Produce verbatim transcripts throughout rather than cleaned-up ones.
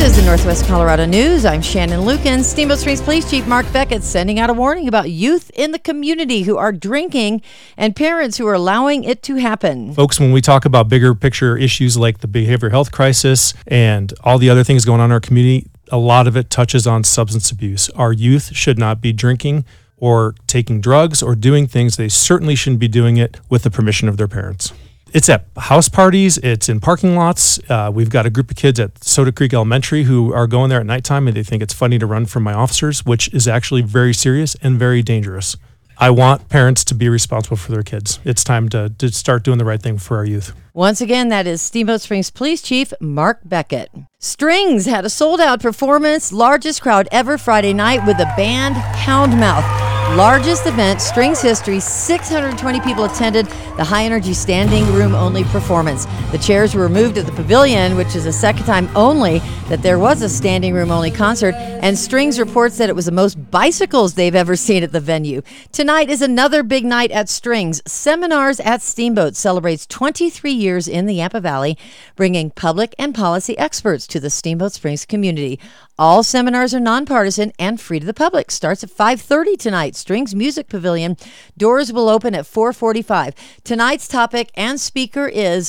is the Northwest Colorado News. I'm Shannon Lucan. Steamboat Springs Police Chief Mark Beckett sending out a warning about youth in the community who are drinking and parents who are allowing it to happen. Folks, when we talk about bigger picture issues like the behavioral health crisis and all the other things going on in our community, a lot of it touches on substance abuse. Our youth should not be drinking or taking drugs or doing things. They certainly shouldn't be doing it with the permission of their parents. It's at house parties, it's in parking lots. Uh, we've got a group of kids at Soda Creek Elementary who are going there at nighttime and they think it's funny to run from my officers, which is actually very serious and very dangerous. I want parents to be responsible for their kids. It's time to, to start doing the right thing for our youth. Once again, that is Steamboat Springs Police Chief Mark Beckett. Strings had a sold-out performance, largest crowd ever Friday night with the band Poundmouth. Largest event, Strings history, six hundred twenty people attended the high-energy standing room-only performance. The chairs were moved at the Pavilion, which is the second time only that there was a standing room-only concert, and Strings reports that it was the most bicycles they've ever seen at the venue. Tonight is another big night at Strings. Seminars at Steamboat celebrates twenty-three years in the Yampa Valley, bringing public and policy experts to the Steamboat Springs community. All seminars are nonpartisan and free to the public. Starts at five thirty tonight. Strings Music Pavilion. Doors will open at four forty-five. Tonight's topic and speaker is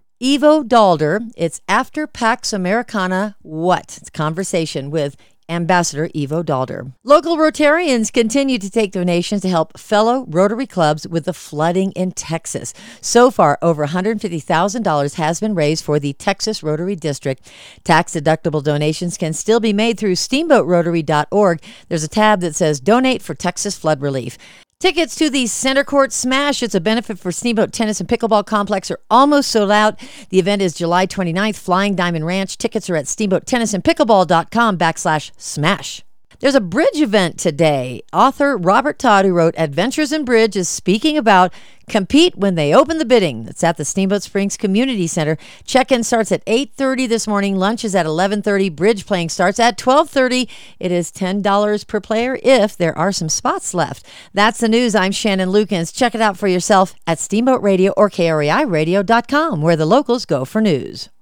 Ivo Dalder. It's After Pax Americana What? It's a conversation with Ambassador Ivo Dalder. Local Rotarians continue to take donations to help fellow Rotary clubs with the flooding in Texas. So far, over one hundred fifty thousand dollars has been raised for the Texas Rotary District. Tax-deductible donations can still be made through steamboat rotary dot org. There's a tab that says Donate for Texas Flood Relief. Tickets to the Center Court Smash, it's a benefit for Steamboat Tennis and Pickleball Complex, are almost sold out. The event is July twenty-ninth, Flying Diamond Ranch. Tickets are at steamboat tennis and pickleball dot com backslash smash. There's a bridge event today. Author Robert Todd, who wrote Adventures in Bridge, is speaking about compete when they open the bidding. It's at the Steamboat Springs Community Center. Check-in starts at eight thirty this morning. Lunch is at eleven thirty. Bridge playing starts at twelve thirty. It is ten dollars per player if there are some spots left. That's the news. I'm Shannon Lukens. Check it out for yourself at Steamboat Radio or K R A I radio dot com, where the locals go for news.